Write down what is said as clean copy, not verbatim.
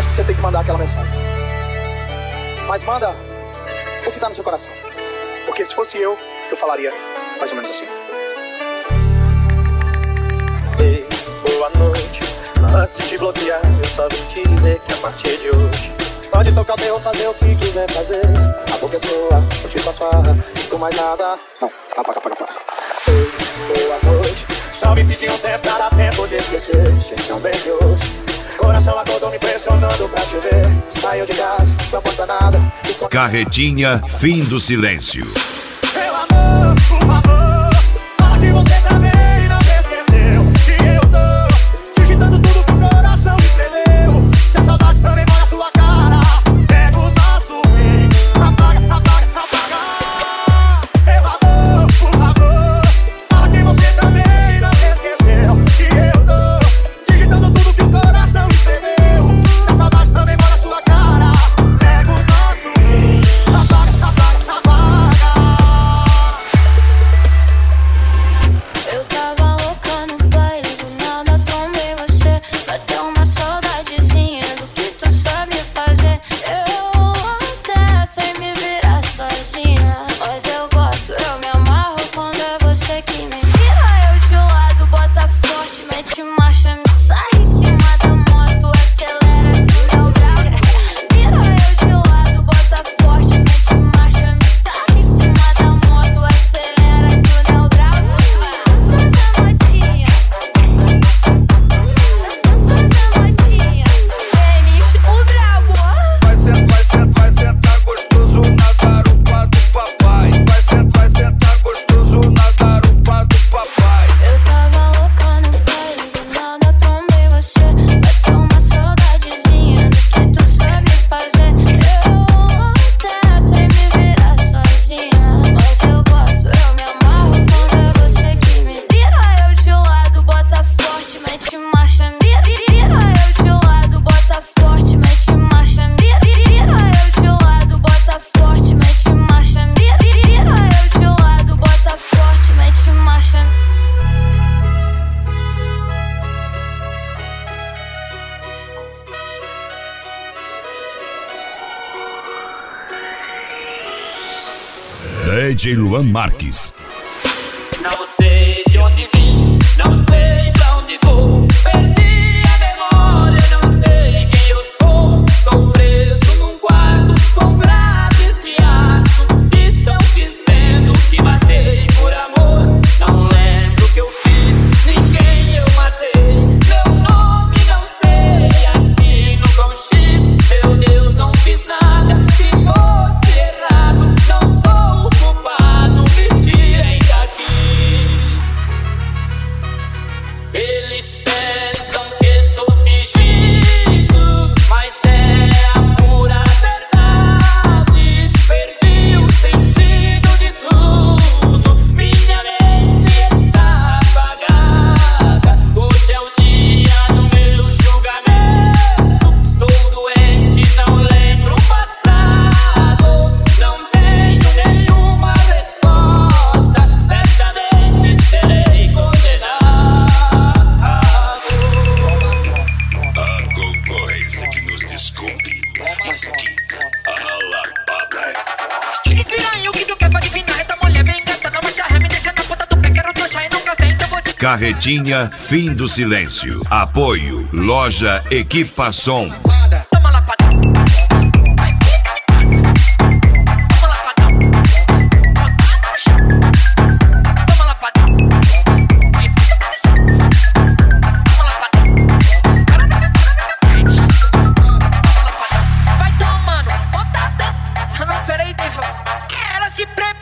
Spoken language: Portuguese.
acho que você tem que mandar aquela mensagem. Mas manda o que tá no seu coração. Porque se fosse eu falaria mais ou menos assim. Ei, boa noite. Antes de te bloquear, eu só vim te dizer que a partir de hoje pode tocar o terror, fazer o que quiser fazer. A boca é sua, curtir suas farras. Sinto mais nada. Não, apaga. Ei, boa noite. Só me pedi um tempo pra dar tempo de esquecer. Esqueceu bem de hoje. Coração acordou me pressionando pra te ver. Saiu de casa, não posta nada. Carretinha, fim do silêncio. Meu amor, por favor, fala que você também não me esqueceu. Que eu tô digitando tudo que o coração escreveu. Se a saudade também mora na sua cara, pega o nosso fim, apaga. Meu amor, por favor, fala que você também não me esqueceu. Que eu tô digitando tudo que o coração escreveu. Se a saudade também mora na sua cara, pega o nosso fim, apaga. Eu tava louca no baile, do nada tomei você. Bateu uma saudadezinha do que tu sabe fazer. Eu até sei me virar sozinha, mas eu gosto, eu me amarro quando é você que me vira. Eu de lado, bota forte, mete marcha, me sai em cima da moto, acelera que não brava. Vira eu de lado, bota forte, mete marcha, me sai em cima da moto, acelera que não brava. Vai sentar gostoso na garupa do papai. Vai sentar gostoso na garupa do papai. Eu tava louca no baile, do nada tomei você. Bateu uma saudadezinha do que tu sabe fazer. Eu até sei me virar sozinha, mas eu gosto, eu me amarro quando é você que me vira. Eu de lado, bota forte, mete marcha, mira. Eu de lado, bota forte, mete marcha, mira. Eu de lado, bota forte, mete marcha, mira. Eu de lado, bota forte, mete marcha. DJ Luan Marques. Não sei de onde vim, não sei pra onde vou. Perdi a memória, não sei quem eu sou. Estou preso num quarto com grades de aço. Estão dizendo que matei por amor. Não lembro o que eu fiz, ninguém eu matei. Meu nome não sei, assino com X. Meu Deus, não fiz nada que fosse errado. Não sou o culpado, me tirem daqui. Eles pensam que estou fingindo, mas é a pura verdade. Perdi o sentido de tudo, minha mente está apagada. Hoje é o dia do meu julgamento. Estou doente, não lembro o passado. Não tenho nenhuma resposta, certamente serei condenado. A concorrência que nos descobre. Mas aqui, a lapada é forte. Carretinha, fim do silêncio. Apoio, loja Equipação. Toma lapada. Toma lapada. Vai tomando, botada. Não, peraí, deixa. Ela se prende.